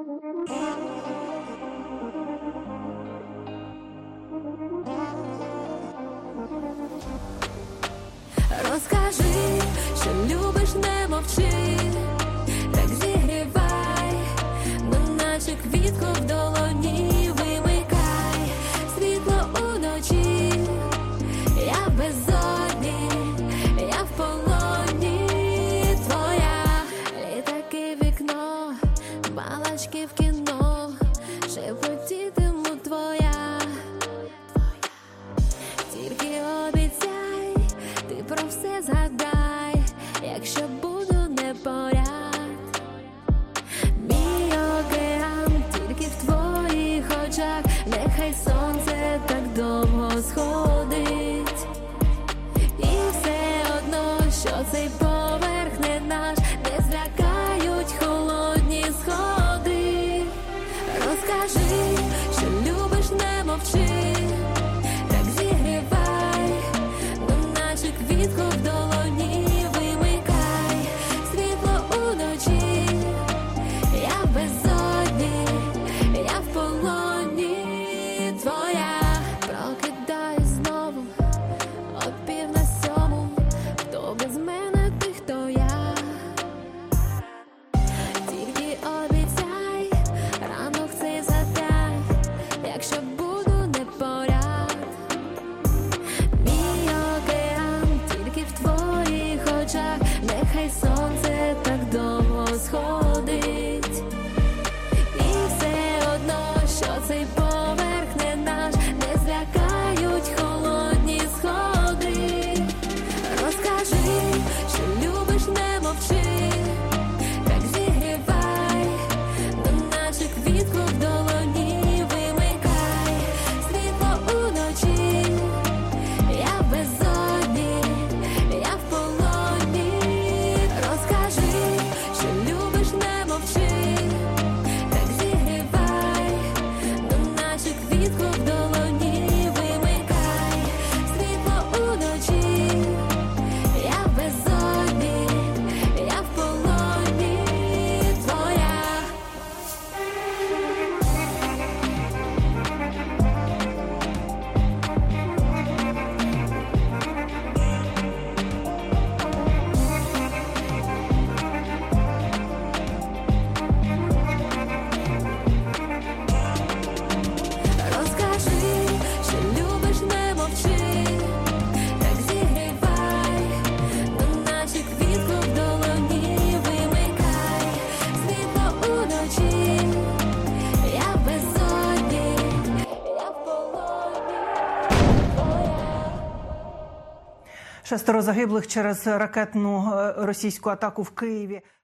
Розкажи, що любиш, не мовчи, так зігрівай, наче квітку в долоні, вимикай світло уночі. Я в безодні, я в полоні твоя. Літаки в вікно, балачки в кіно, шепотітиму твоя. Тільки обіцяй, ти про все згадай, якщо буду не поряд. Мій океан тільки в твоїх очах, нехай сонце так довго сходить. І все одно, що цей поверх не наш, не злякають холодні сходи. Розкажи, що любиш, не мовчи, так зігрівай, наче квітку в долоні, вимикай світло уночі. Я в безодні, я в полоні твоя. Прокидаюсь знову о 6:45, хто без мене, ти хто я. Тільки обіцяй, ранок цей задай, якщо буду не поряд. Мій океан тільки в твоїх очах, нехай сонце так довго сходить. І все одно, що цей поверх не наш, не злякають холодні сходи. Розкажи, що любиш, не мовчи, так зігрівай, наче квітку в долоні, вимикай світло уночі. Я в безодні, я в полоні. Розкажи, що любиш, не мовчи, так зігрівай, наче квітку в долоні, вимикай світло уночі. Я в безодні, я в полоні твоя. Розкажи, що любиш, не мовчи, так зігрівай, наче квітку в долоні, вимикай світло уночі. Я в безодні, я в полоні твоя. 6 загиблих через ракетну російську атаку в Києві.